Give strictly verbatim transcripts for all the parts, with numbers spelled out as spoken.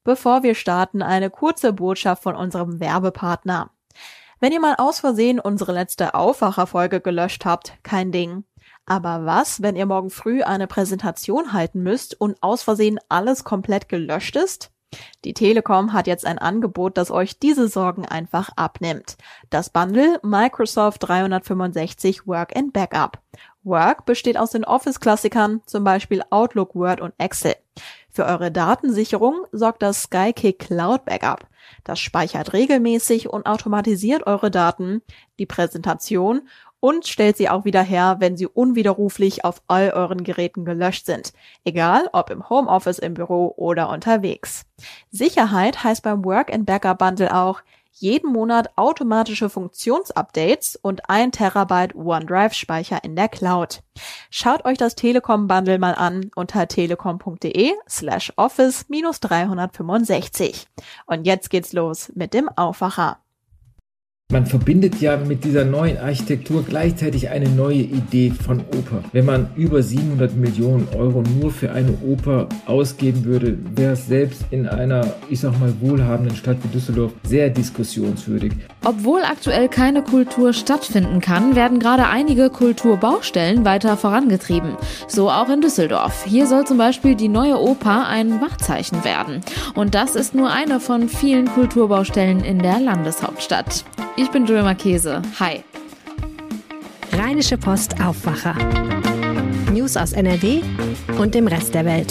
Bevor wir starten, eine kurze Botschaft von unserem Werbepartner. Wenn ihr mal aus Versehen unsere letzte Aufwacherfolge gelöscht habt, kein Ding. Aber was, wenn ihr morgen früh eine Präsentation halten müsst und aus Versehen alles komplett gelöscht ist? Die Telekom hat jetzt ein Angebot, das euch diese Sorgen einfach abnimmt. Das Bundle Microsoft dreihundertfünfundsechzig Work and Backup. Work besteht aus den Office-Klassikern, zum Beispiel Outlook, Word und Excel. Für eure Datensicherung sorgt das Skykick Cloud Backup. Das speichert regelmäßig und automatisiert eure Daten, die Präsentation und stellt sie auch wieder her, wenn sie unwiderruflich auf all euren Geräten gelöscht sind. Egal, ob im Homeoffice, im Büro oder unterwegs. Sicherheit heißt beim Work and Backup Bundle auch jeden Monat automatische Funktionsupdates und ein Terabyte OneDrive-Speicher in der Cloud. Schaut euch das Telekom-Bundle mal an unter telekom.de slash office minus dreihundertfünfundsechzig. Und jetzt geht's los mit dem Aufwacher. Man verbindet ja mit dieser neuen Architektur gleichzeitig eine neue Idee von Oper. Wenn man über siebenhundert Millionen Euro nur für eine Oper ausgeben würde, wäre es selbst in einer, ich sag mal, wohlhabenden Stadt wie Düsseldorf sehr diskussionswürdig. Obwohl aktuell keine Kultur stattfinden kann, werden gerade einige Kulturbaustellen weiter vorangetrieben. So auch in Düsseldorf. Hier soll zum Beispiel die neue Oper ein Wahrzeichen werden. Und das ist nur eine von vielen Kulturbaustellen in der Landeshauptstadt. Ich bin Julia Marchese. Hi. Rheinische Post Aufwacher. News aus N R W und dem Rest der Welt.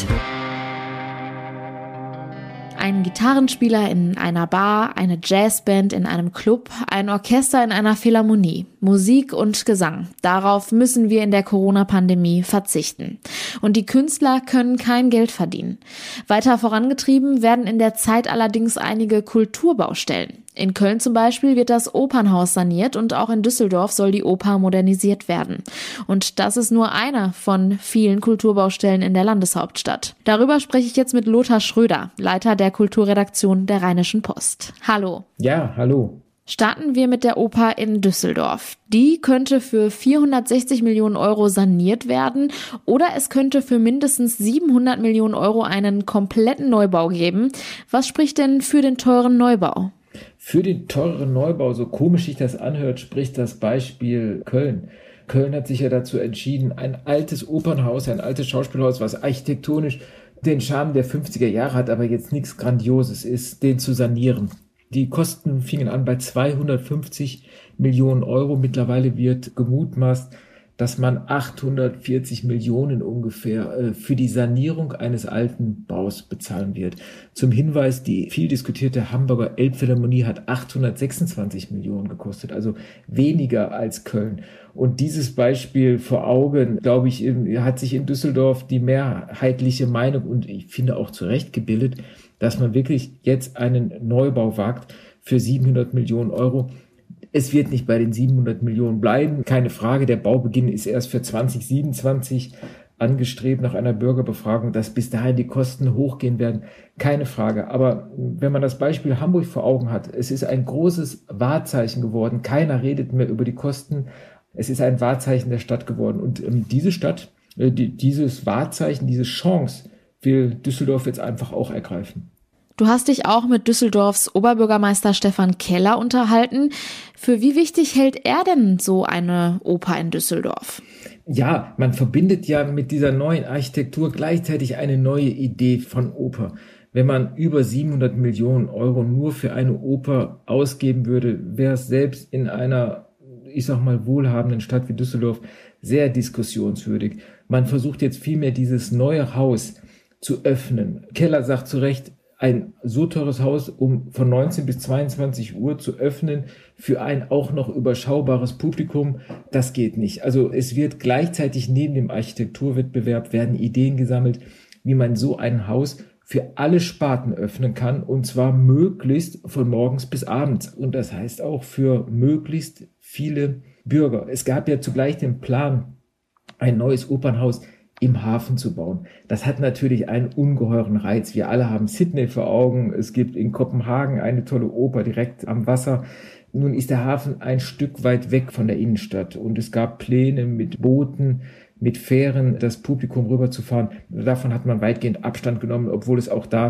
Ein Gitarrenspieler in einer Bar, eine Jazzband in einem Club, ein Orchester in einer Philharmonie. Musik und Gesang. Darauf müssen wir in der Corona-Pandemie verzichten. Und die Künstler können kein Geld verdienen. Weiter vorangetrieben werden in der Zeit allerdings einige Kulturbaustellen. In Köln zum Beispiel wird das Opernhaus saniert und auch in Düsseldorf soll die Oper modernisiert werden. Und das ist nur eine von vielen Kulturbaustellen in der Landeshauptstadt. Darüber spreche ich jetzt mit Lothar Schröder, Leiter der Kulturredaktion der Rheinischen Post. Hallo. Ja, hallo. Starten wir mit der Oper in Düsseldorf. Die könnte für vierhundertsechzig Millionen Euro saniert werden oder es könnte für mindestens siebenhundert Millionen Euro einen kompletten Neubau geben. Was spricht denn für den teuren Neubau? Für den teureren Neubau, so komisch sich das anhört, spricht das Beispiel Köln. Köln hat sich ja dazu entschieden, ein altes Opernhaus, ein altes Schauspielhaus, was architektonisch den Charme der fünfziger Jahre hat, aber jetzt nichts Grandioses ist, den zu sanieren. Die Kosten fingen an bei zweihundertfünfzig Millionen Euro. Mittlerweile wird gemutmaßt, dass man achthundertvierzig Millionen ungefähr äh, für die Sanierung eines alten Baus bezahlen wird. Zum Hinweis, die viel diskutierte Hamburger Elbphilharmonie hat achthundertsechsundzwanzig Millionen gekostet, also weniger als Köln. Und dieses Beispiel vor Augen, glaube ich, hat sich in Düsseldorf die mehrheitliche Meinung und ich finde auch zu Recht gebildet, dass man wirklich jetzt einen Neubau wagt für siebenhundert Millionen Euro. Es wird nicht bei den siebenhundert Millionen bleiben, keine Frage. Der Baubeginn ist erst für zwanzig siebenundzwanzig angestrebt nach einer Bürgerbefragung, dass bis dahin die Kosten hochgehen werden, keine Frage. Aber wenn man das Beispiel Hamburg vor Augen hat, es ist ein großes Wahrzeichen geworden. Keiner redet mehr über die Kosten. Es ist ein Wahrzeichen der Stadt geworden. Und ähm, diese Stadt, äh, die, dieses Wahrzeichen, diese Chance will Düsseldorf jetzt einfach auch ergreifen. Du hast dich auch mit Düsseldorfs Oberbürgermeister Stefan Keller unterhalten. Für wie wichtig hält er denn so eine Oper in Düsseldorf? Ja, man verbindet ja mit dieser neuen Architektur gleichzeitig eine neue Idee von Oper. Wenn man über siebenhundert Millionen Euro nur für eine Oper ausgeben würde, wäre es selbst in einer, ich sag mal, wohlhabenden Stadt wie Düsseldorf sehr diskussionswürdig. Man versucht jetzt vielmehr dieses neue Haus zu öffnen. Keller sagt zu Recht, ein so teures Haus, um von neunzehn bis zweiundzwanzig Uhr zu öffnen, für ein auch noch überschaubares Publikum, das geht nicht. Also es wird gleichzeitig neben dem Architekturwettbewerb werden Ideen gesammelt, wie man so ein Haus für alle Sparten öffnen kann, und zwar möglichst von morgens bis abends. Und das heißt auch für möglichst viele Bürger. Es gab ja zugleich den Plan, ein neues Opernhaus im Hafen zu bauen. Das hat natürlich einen ungeheuren Reiz. Wir alle haben Sydney vor Augen. Es gibt in Kopenhagen eine tolle Oper direkt am Wasser. Nun ist der Hafen ein Stück weit weg von der Innenstadt und es gab Pläne mit Booten, mit Fähren, das Publikum rüberzufahren. Davon hat man weitgehend Abstand genommen, obwohl es auch da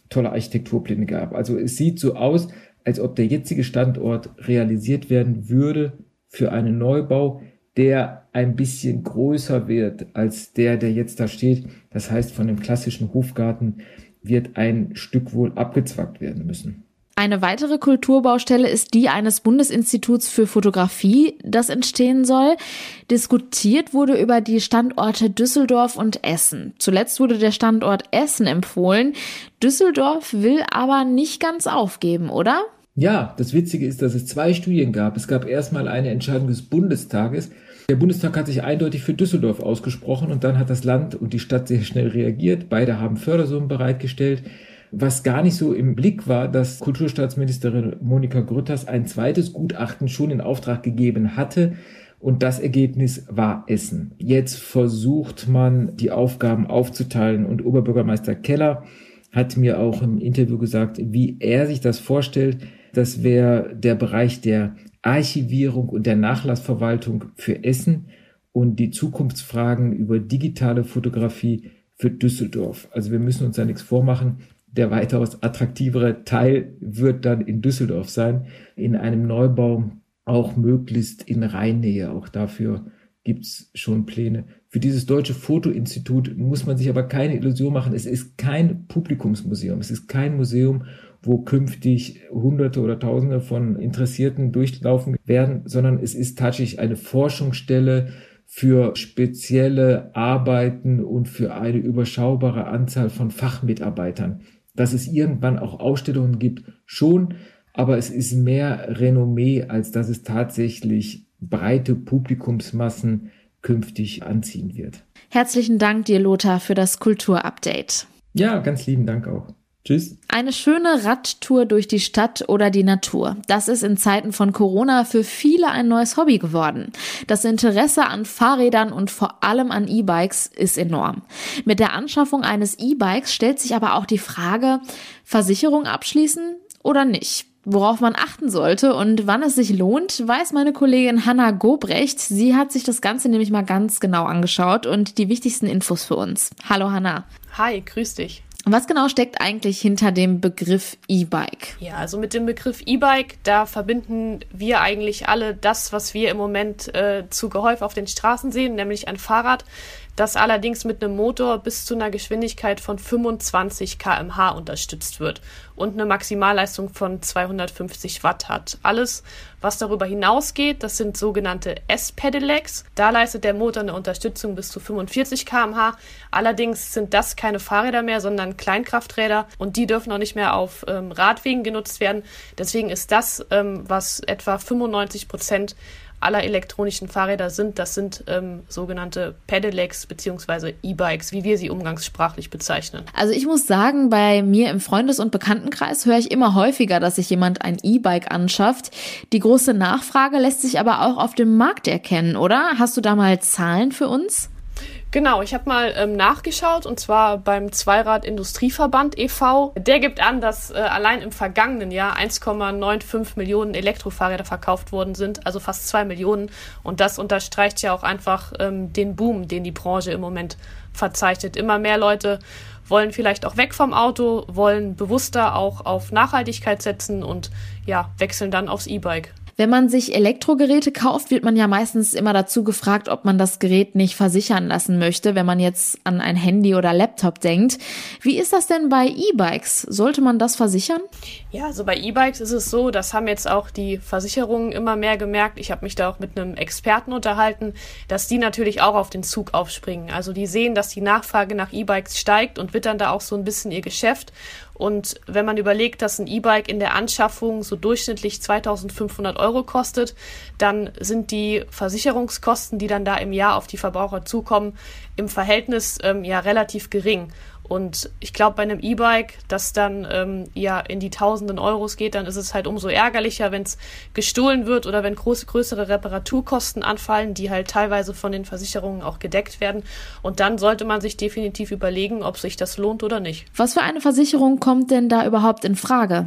tolle Architekturpläne gab. Also es sieht so aus, als ob der jetzige Standort realisiert werden würde für einen Neubau, der ein bisschen größer wird als der, der jetzt da steht. Das heißt, von dem klassischen Hofgarten wird ein Stück wohl abgezwackt werden müssen. Eine weitere Kulturbaustelle ist die eines Bundesinstituts für Fotografie, das entstehen soll. Diskutiert wurde über die Standorte Düsseldorf und Essen. Zuletzt wurde der Standort Essen empfohlen. Düsseldorf will aber nicht ganz aufgeben, oder? Ja, das Witzige ist, dass es zwei Studien gab. Es gab erstmal eine Entscheidung des Bundestages. Der Bundestag hat sich eindeutig für Düsseldorf ausgesprochen und dann hat das Land und die Stadt sehr schnell reagiert. Beide haben Fördersummen bereitgestellt. Was gar nicht so im Blick war, dass Kulturstaatsministerin Monika Grütters ein zweites Gutachten schon in Auftrag gegeben hatte und das Ergebnis war Essen. Jetzt versucht man, die Aufgaben aufzuteilen und Oberbürgermeister Keller hat mir auch im Interview gesagt, wie er sich das vorstellt. Das wäre der Bereich der Archivierung und der Nachlassverwaltung für Essen und die Zukunftsfragen über digitale Fotografie für Düsseldorf. Also wir müssen uns da nichts vormachen. Der weitaus attraktivere Teil wird dann in Düsseldorf sein, in einem Neubau, auch möglichst in Rheinnähe. Auch dafür gibt's schon Pläne. Für dieses Deutsche Fotoinstitut muss man sich aber keine Illusion machen. Es ist kein Publikumsmuseum. Es ist kein Museum, wo künftig Hunderte oder Tausende von Interessierten durchlaufen werden, sondern es ist tatsächlich eine Forschungsstelle für spezielle Arbeiten und für eine überschaubare Anzahl von Fachmitarbeitern. Dass es irgendwann auch Ausstellungen gibt, schon, aber es ist mehr Renommee, als dass es tatsächlich breite Publikumsmassen künftig anziehen wird. Herzlichen Dank dir, Lothar, für das Kulturupdate. Ja, ganz lieben Dank auch. Tschüss. Eine schöne Radtour durch die Stadt oder die Natur. Das ist in Zeiten von Corona für viele ein neues Hobby geworden. Das Interesse an Fahrrädern und vor allem an E-Bikes ist enorm. Mit der Anschaffung eines E-Bikes stellt sich aber auch die Frage, Versicherung abschließen oder nicht? Worauf man achten sollte und wann es sich lohnt, weiß meine Kollegin Hanna Gobrecht. Sie hat sich das Ganze nämlich mal ganz genau angeschaut und die wichtigsten Infos für uns. Hallo Hanna. Hi, grüß dich. Was genau steckt eigentlich hinter dem Begriff E-Bike? Ja, also mit dem Begriff E-Bike, da verbinden wir eigentlich alle das, was wir im Moment äh, zu gehäuft auf den Straßen sehen, nämlich ein Fahrrad, das allerdings mit einem Motor bis zu einer Geschwindigkeit von fünfundzwanzig Kilometer pro Stunde unterstützt wird und eine Maximalleistung von zweihundertfünfzig Watt hat. Alles, was darüber hinausgeht, das sind sogenannte S-Pedelecs. Da leistet der Motor eine Unterstützung bis zu fünfundvierzig Kilometer pro Stunde. Allerdings sind das keine Fahrräder mehr, sondern Kleinkrafträder und die dürfen auch nicht mehr auf ähm, Radwegen genutzt werden. Deswegen ist das, ähm, was etwa fünfundneunzig Prozent aller elektronischen Fahrräder sind, das sind ähm, sogenannte Pedelecs bzw. E-Bikes, wie wir sie umgangssprachlich bezeichnen. Also ich muss sagen, bei mir im Freundes- und Bekanntenkreis höre ich immer häufiger, dass sich jemand ein E-Bike anschafft. Die große Nachfrage lässt sich aber auch auf dem Markt erkennen, oder? Hast du da mal Zahlen für uns? Genau, ich habe mal ähm, nachgeschaut und zwar beim Zweirad-Industrieverband e V Der gibt an, dass äh, allein im vergangenen Jahr eins Komma fünfundneunzig Millionen Elektrofahrräder verkauft worden sind, also fast zwei Millionen. Und das unterstreicht ja auch einfach ähm, den Boom, den die Branche im Moment verzeichnet. Immer mehr Leute wollen vielleicht auch weg vom Auto, wollen bewusster auch auf Nachhaltigkeit setzen und ja, wechseln dann aufs E-Bike. Wenn man sich Elektrogeräte kauft, wird man ja meistens immer dazu gefragt, ob man das Gerät nicht versichern lassen möchte, wenn man jetzt an ein Handy oder Laptop denkt. Wie ist das denn bei E-Bikes? Sollte man das versichern? Ja, also bei E-Bikes ist es so, das haben jetzt auch die Versicherungen immer mehr gemerkt. Ich habe mich da auch mit einem Experten unterhalten, dass die natürlich auch auf den Zug aufspringen. Also die sehen, dass die Nachfrage nach E-Bikes steigt und wittern da auch so ein bisschen ihr Geschäft. Und wenn man überlegt, dass ein E-Bike in der Anschaffung so durchschnittlich zweitausendfünfhundert Euro kostet, dann sind die Versicherungskosten, die dann da im Jahr auf die Verbraucher zukommen, im Verhältnis ähm, ja relativ gering. Und ich glaube, bei einem E-Bike, das dann ähm, ja in die tausenden Euros geht, dann ist es halt umso ärgerlicher, wenn es gestohlen wird oder wenn große, größere Reparaturkosten anfallen, die halt teilweise von den Versicherungen auch gedeckt werden. Und dann sollte man sich definitiv überlegen, ob sich das lohnt oder nicht. Was für eine Versicherung kommt denn da überhaupt in Frage?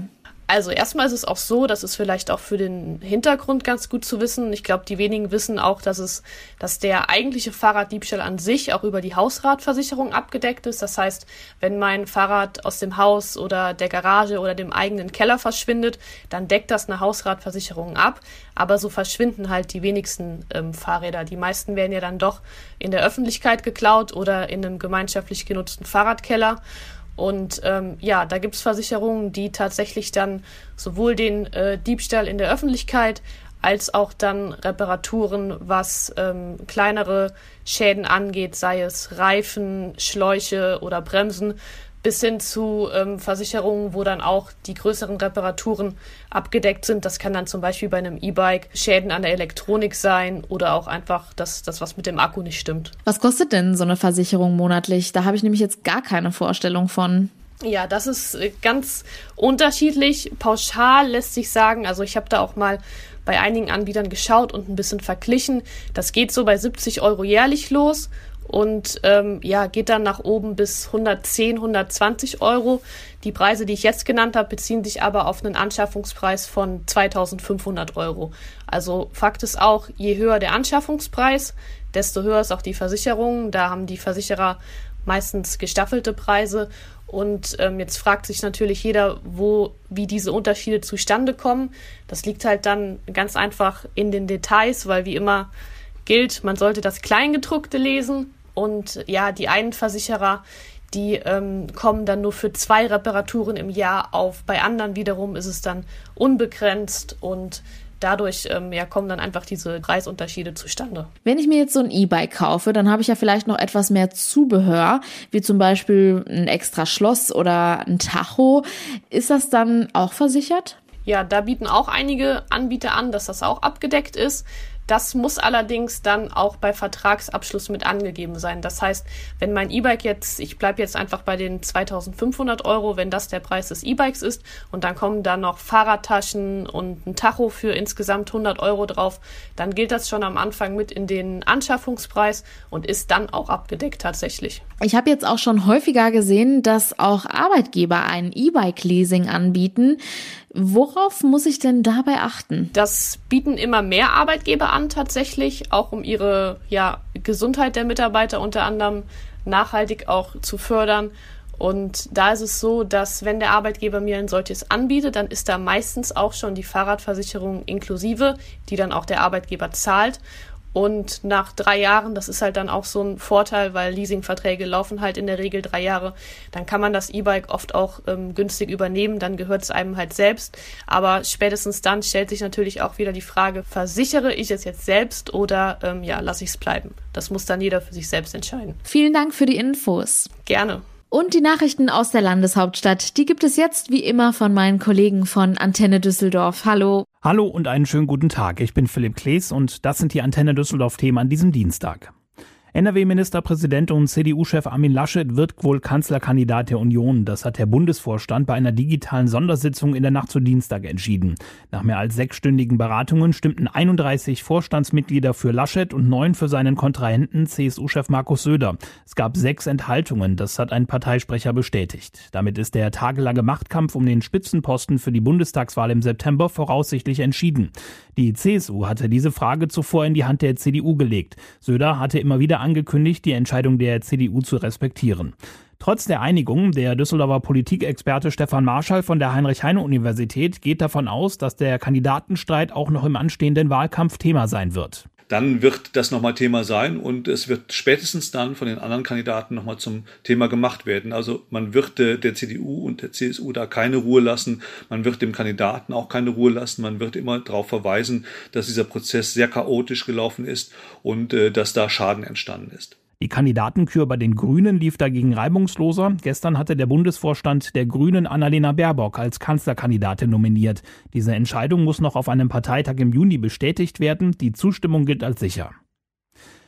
Also erstmal ist es auch so, das ist vielleicht auch für den Hintergrund ganz gut zu wissen. Ich glaube, die wenigen wissen auch, dass es, dass der eigentliche Fahrraddiebstahl an sich auch über die Hausratversicherung abgedeckt ist. Das heißt, wenn mein Fahrrad aus dem Haus oder der Garage oder dem eigenen Keller verschwindet, dann deckt das eine Hausratversicherung ab. Aber so verschwinden halt die wenigsten ähm, Fahrräder. Die meisten werden ja dann doch in der Öffentlichkeit geklaut oder in einem gemeinschaftlich genutzten Fahrradkeller. Und ähm, ja, da gibt's Versicherungen, die tatsächlich dann sowohl den äh, Diebstahl in der Öffentlichkeit als auch dann Reparaturen, was ähm, kleinere Schäden angeht, sei es Reifen, Schläuche oder Bremsen, bis hin zu ähm, Versicherungen, wo dann auch die größeren Reparaturen abgedeckt sind. Das kann dann zum Beispiel bei einem E-Bike Schäden an der Elektronik sein oder auch einfach das, das, was mit dem Akku nicht stimmt. Was kostet denn so eine Versicherung monatlich? Da habe ich nämlich jetzt gar keine Vorstellung von. Ja, das ist ganz unterschiedlich. Pauschal lässt sich sagen, also ich habe da auch mal bei einigen Anbietern geschaut und ein bisschen verglichen. Das geht so bei siebzig Euro jährlich los. Und ähm, ja, geht dann nach oben bis hundertzehn, hundertzwanzig Euro. Die Preise, die ich jetzt genannt habe, beziehen sich aber auf einen Anschaffungspreis von zweitausendfünfhundert Euro. Also Fakt ist auch, je höher der Anschaffungspreis, desto höher ist auch die Versicherung. Da haben die Versicherer meistens gestaffelte Preise. Und ähm, jetzt fragt sich natürlich jeder, wo, wie diese Unterschiede zustande kommen. Das liegt halt dann ganz einfach in den Details, weil wie immer gilt, man sollte das Kleingedruckte lesen. Und ja, die einen Versicherer, die ähm, kommen dann nur für zwei Reparaturen im Jahr auf. Bei anderen wiederum ist es dann unbegrenzt und dadurch ähm, ja, kommen dann einfach diese Preisunterschiede zustande. Wenn ich mir jetzt so ein E-Bike kaufe, dann habe ich ja vielleicht noch etwas mehr Zubehör, wie zum Beispiel ein extra Schloss oder ein Tacho. Ist das dann auch versichert? Ja, da bieten auch einige Anbieter an, dass das auch abgedeckt ist. Das muss allerdings dann auch bei Vertragsabschluss mit angegeben sein. Das heißt, wenn mein E-Bike jetzt, ich bleibe jetzt einfach bei den zweitausendfünfhundert Euro, wenn das der Preis des E-Bikes ist und dann kommen da noch Fahrradtaschen und ein Tacho für insgesamt hundert Euro drauf, dann gilt das schon am Anfang mit in den Anschaffungspreis und ist dann auch abgedeckt tatsächlich. Ich habe jetzt auch schon häufiger gesehen, dass auch Arbeitgeber ein E-Bike-Leasing anbieten. Worauf muss ich denn dabei achten? Das bieten immer mehr Arbeitgeber an tatsächlich, auch um ihre ja, Gesundheit der Mitarbeiter unter anderem nachhaltig auch zu fördern. Und da ist es so, dass wenn der Arbeitgeber mir ein solches anbietet, dann ist da meistens auch schon die Fahrradversicherung inklusive, die dann auch der Arbeitgeber zahlt. Und nach drei Jahren, das ist halt dann auch so ein Vorteil, weil Leasingverträge laufen halt in der Regel drei Jahre, dann kann man das E-Bike oft auch ähm, günstig übernehmen, dann gehört es einem halt selbst. Aber spätestens dann stellt sich natürlich auch wieder die Frage, versichere ich es jetzt selbst oder ähm, ja, lasse ich es bleiben? Das muss dann jeder für sich selbst entscheiden. Vielen Dank für die Infos. Gerne. Und die Nachrichten aus der Landeshauptstadt, die gibt es jetzt wie immer von meinen Kollegen von Antenne Düsseldorf. Hallo. Hallo und einen schönen guten Tag. Ich bin Philipp Klees und das sind die Antenne Düsseldorf-Themen an diesem Dienstag. N R W-Ministerpräsident und C D U-Chef Armin Laschet wird wohl Kanzlerkandidat der Union. Das hat der Bundesvorstand bei einer digitalen Sondersitzung in der Nacht zu Dienstag entschieden. Nach mehr als sechsstündigen Beratungen stimmten einunddreißig Vorstandsmitglieder für Laschet und neun für seinen Kontrahenten C S U-Chef Markus Söder. Es gab sechs Enthaltungen, das hat ein Parteisprecher bestätigt. Damit ist der tagelange Machtkampf um den Spitzenposten für die Bundestagswahl im September voraussichtlich entschieden. Die C S U hatte diese Frage zuvor in die Hand der C D U gelegt. Söder hatte immer wieder angekündigt, die Entscheidung der C D U zu respektieren. Trotz der Einigung, der Düsseldorfer Politikexperte Stefan Marschall von der Heinrich-Heine-Universität geht davon aus, dass der Kandidatenstreit auch noch im anstehenden Wahlkampf Thema sein wird. Dann wird das nochmal Thema sein und es wird spätestens dann von den anderen Kandidaten nochmal zum Thema gemacht werden. Also man wird äh, der C D U und der C S U da keine Ruhe lassen. Man wird dem Kandidaten auch keine Ruhe lassen. Man wird immer darauf verweisen, dass dieser Prozess sehr chaotisch gelaufen ist und äh, dass da Schaden entstanden ist. Die Kandidatenkür bei den Grünen lief dagegen reibungsloser. Gestern hatte der Bundesvorstand der Grünen Annalena Baerbock als Kanzlerkandidatin nominiert. Diese Entscheidung muss noch auf einem Parteitag im Juni bestätigt werden. Die Zustimmung gilt als sicher.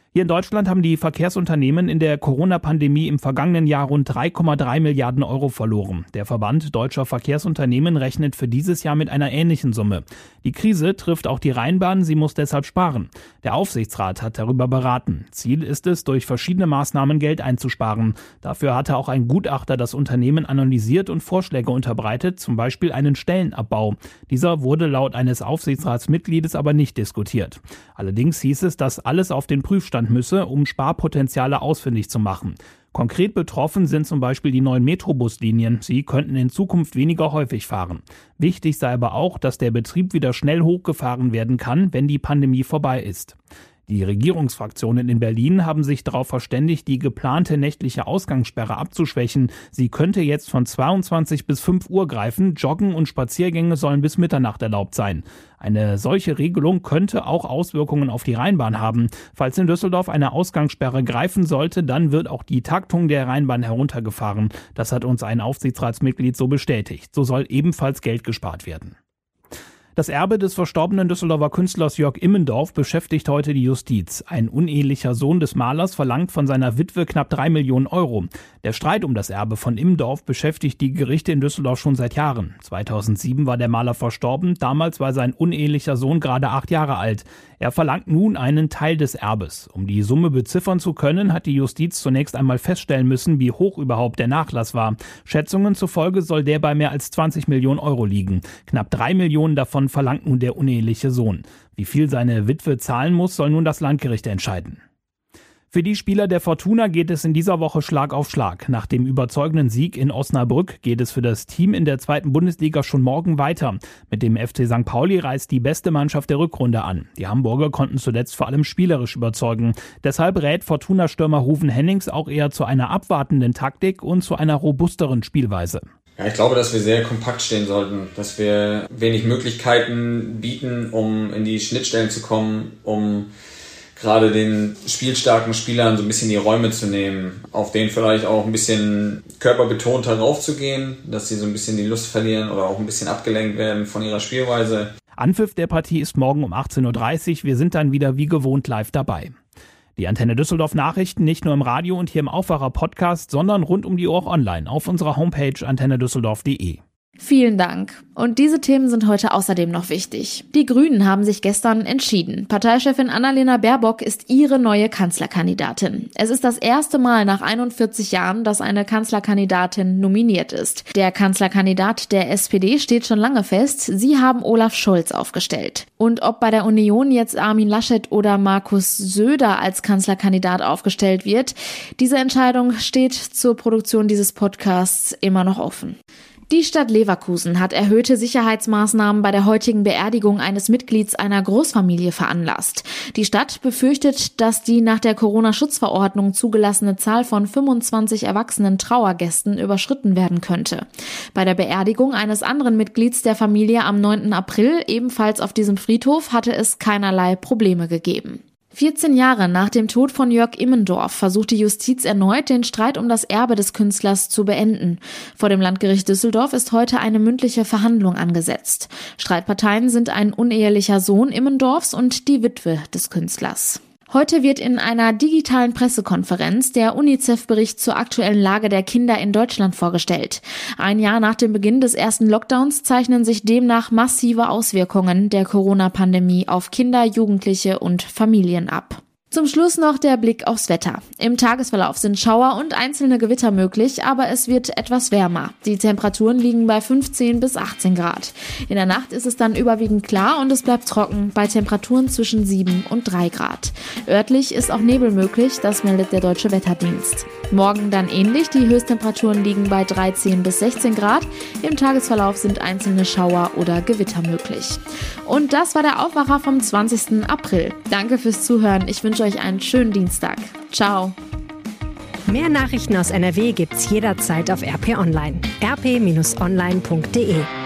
Hier in Deutschland haben die Verkehrsunternehmen in der Corona-Pandemie im vergangenen Jahr rund drei Komma drei Milliarden Euro verloren. Der Verband Deutscher Verkehrsunternehmen rechnet für dieses Jahr mit einer ähnlichen Summe. Die Krise trifft auch die Rheinbahn, sie muss deshalb sparen. Der Aufsichtsrat hat darüber beraten. Ziel ist es, durch verschiedene Maßnahmen Geld einzusparen. Dafür hatte auch ein Gutachter das Unternehmen analysiert und Vorschläge unterbreitet, zum Beispiel einen Stellenabbau. Dieser wurde laut eines Aufsichtsratsmitgliedes aber nicht diskutiert. Allerdings hieß es, dass alles auf den Prüfstand müsse, um Sparpotenziale ausfindig zu machen. Konkret betroffen sind zum Beispiel die neuen Metrobuslinien. Sie könnten in Zukunft weniger häufig fahren. Wichtig sei aber auch, dass der Betrieb wieder schnell hochgefahren werden kann, wenn die Pandemie vorbei ist. Die Regierungsfraktionen in Berlin haben sich darauf verständigt, die geplante nächtliche Ausgangssperre abzuschwächen. Sie könnte jetzt von zweiundzwanzig bis fünf Uhr greifen. Joggen und Spaziergänge sollen bis Mitternacht erlaubt sein. Eine solche Regelung könnte auch Auswirkungen auf die Rheinbahn haben. Falls in Düsseldorf eine Ausgangssperre greifen sollte, dann wird auch die Taktung der Rheinbahn heruntergefahren. Das hat uns ein Aufsichtsratsmitglied so bestätigt. So soll ebenfalls Geld gespart werden. Das Erbe des verstorbenen Düsseldorfer Künstlers Jörg Immendorf beschäftigt heute die Justiz. Ein unehelicher Sohn des Malers verlangt von seiner Witwe knapp drei Millionen Euro. Der Streit um das Erbe von Immendorf beschäftigt die Gerichte in Düsseldorf schon seit Jahren. zweitausendsieben war der Maler verstorben. Damals war sein unehelicher Sohn gerade acht Jahre alt. Er verlangt nun einen Teil des Erbes. Um die Summe beziffern zu können, hat die Justiz zunächst einmal feststellen müssen, wie hoch überhaupt der Nachlass war. Schätzungen zufolge soll der bei mehr als zwanzig Millionen Euro liegen. Knapp drei Millionen davon verlangt nun der uneheliche Sohn. Wie viel seine Witwe zahlen muss, soll nun das Landgericht entscheiden. Für die Spieler der Fortuna geht es in dieser Woche Schlag auf Schlag. Nach dem überzeugenden Sieg in Osnabrück geht es für das Team in der zweiten Bundesliga schon morgen weiter. Mit dem F C Sankt Pauli reist die beste Mannschaft der Rückrunde an. Die Hamburger konnten zuletzt vor allem spielerisch überzeugen. Deshalb rät Fortuna-Stürmer Ruven Hennings auch eher zu einer abwartenden Taktik und zu einer robusteren Spielweise. Ja, ich glaube, dass wir sehr kompakt stehen sollten, dass wir wenig Möglichkeiten bieten, um in die Schnittstellen zu kommen, um gerade den spielstarken Spielern so ein bisschen die Räume zu nehmen, auf denen vielleicht auch ein bisschen körperbetonter raufzugehen, dass sie so ein bisschen die Lust verlieren oder auch ein bisschen abgelenkt werden von ihrer Spielweise. Anpfiff der Partie ist morgen um achtzehn Uhr dreißig. Wir sind dann wieder wie gewohnt live dabei. Die Antenne Düsseldorf Nachrichten nicht nur im Radio und hier im Aufwacher-Podcast, sondern rund um die Uhr online auf unserer Homepage antenne düsseldorf punkt de. Vielen Dank. Und diese Themen sind heute außerdem noch wichtig. Die Grünen haben sich gestern entschieden. Parteichefin Annalena Baerbock ist ihre neue Kanzlerkandidatin. Es ist das erste Mal nach einundvierzig Jahren, dass eine Kanzlerkandidatin nominiert ist. Der Kanzlerkandidat der S P D steht schon lange fest. Sie haben Olaf Scholz aufgestellt. Und ob bei der Union jetzt Armin Laschet oder Markus Söder als Kanzlerkandidat aufgestellt wird, diese Entscheidung steht zur Produktion dieses Podcasts immer noch offen. Die Stadt Leverkusen hat erhöhte Sicherheitsmaßnahmen bei der heutigen Beerdigung eines Mitglieds einer Großfamilie veranlasst. Die Stadt befürchtet, dass die nach der Corona-Schutzverordnung zugelassene Zahl von fünfundzwanzig erwachsenen Trauergästen überschritten werden könnte. Bei der Beerdigung eines anderen Mitglieds der Familie am neunten April, ebenfalls auf diesem Friedhof, hatte es keinerlei Probleme gegeben. vierzehn Jahre nach dem Tod von Jörg Immendorf versucht die Justiz erneut, den Streit um das Erbe des Künstlers zu beenden. Vor dem Landgericht Düsseldorf ist heute eine mündliche Verhandlung angesetzt. Streitparteien sind ein unehelicher Sohn Immendorfs und die Witwe des Künstlers. Heute wird in einer digitalen Pressekonferenz der UNICEF-Bericht zur aktuellen Lage der Kinder in Deutschland vorgestellt. Ein Jahr nach dem Beginn des ersten Lockdowns zeichnen sich demnach massive Auswirkungen der Corona-Pandemie auf Kinder, Jugendliche und Familien ab. Zum Schluss noch der Blick aufs Wetter. Im Tagesverlauf sind Schauer und einzelne Gewitter möglich, aber es wird etwas wärmer. Die Temperaturen liegen bei fünfzehn bis achtzehn Grad. In der Nacht ist es dann überwiegend klar und es bleibt trocken bei Temperaturen zwischen sieben und drei Grad. Örtlich ist auch Nebel möglich, das meldet der Deutsche Wetterdienst. Morgen dann ähnlich, die Höchsttemperaturen liegen bei dreizehn bis sechzehn Grad. Im Tagesverlauf sind einzelne Schauer oder Gewitter möglich. Und das war der Aufwacher vom zwanzigsten April. Danke fürs Zuhören. Ich wünsche euch einen schönen Dienstag. Ciao. Mehr Nachrichten aus N R W gibt's jederzeit auf R P Online. r p Bindestrich online punkt de